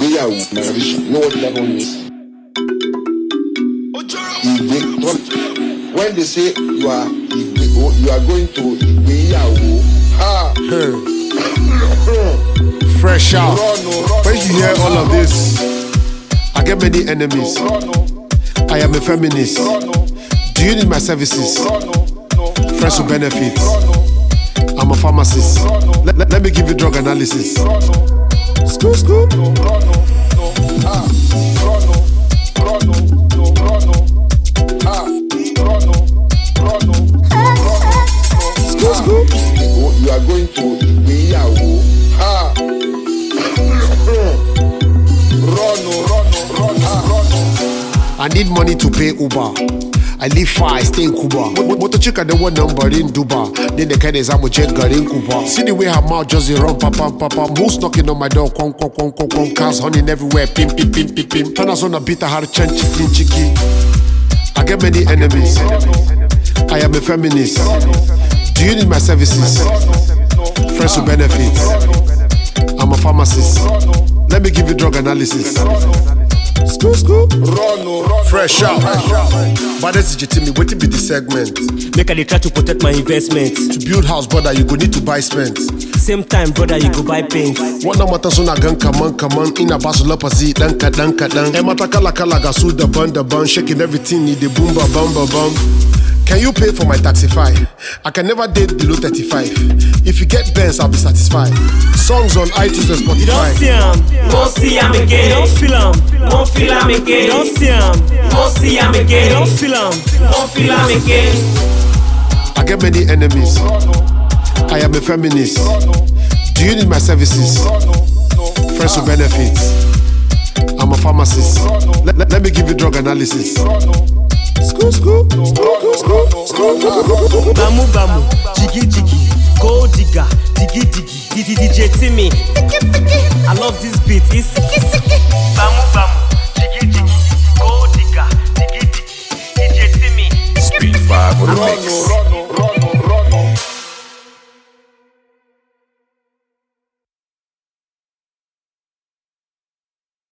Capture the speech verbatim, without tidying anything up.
You know what that one means? When they say you are you are going to Igbeyawo, ah, fresh out. When you hear all of this, I get many enemies. I am a feminist. Do you need my services? Friends with benefits. I'm a pharmacist. Let, let, let me give you drug analysis. School, school. School, school. You are going to Igbeyawo. Ah. I need money to pay Uber. I live far, I stay in Cuba. Moto chica the one number in Dubai. Then the kind is I'm a check in Cuba. See the way her mouth just run, papa, papa. Who's knocking on my door? Con, con, con, con, con. Cars hunting everywhere, pim, pim, pim, pim, pim. Turn us on a bit of hard chan, chicken, chicky. I get many enemies. I am a feminist. Do you need my services? Friends with benefits. I'm a pharmacist. Let me give you drug analysis. School, school. Fresh out. But that's legitimate. What be the segment? Make I try to protect my investment. To build house, brother, you go need to buy cement. Same time, brother, you go buy paint. What no matter so na gang come on, come on. In a basula pasi, danka, danka, danka. E mata kala kala gasu da ban da ban. Shaking everything, need the boom ba bam ba bam. Can you pay for my taxify? I can never date below thirty-five. If you get Benz, I'll be satisfied. Songs on iTunes and Spotify. You don't see him, won't see him again. You don't feel him, won't feel him again. You don't see him, won't see him again. You don't feel him, won't feel him again. I get many enemies. I am a feminist. Do you need my services? Friends with benefits. I'm a pharmacist. Let, let, let me give you drug analysis. School, school, school, school, school, school. Bamu, bamu, jiggy, jiggy, gold digger, diggy, diggy, D D D J Timmy. I love this beat, it's sicky, sicky.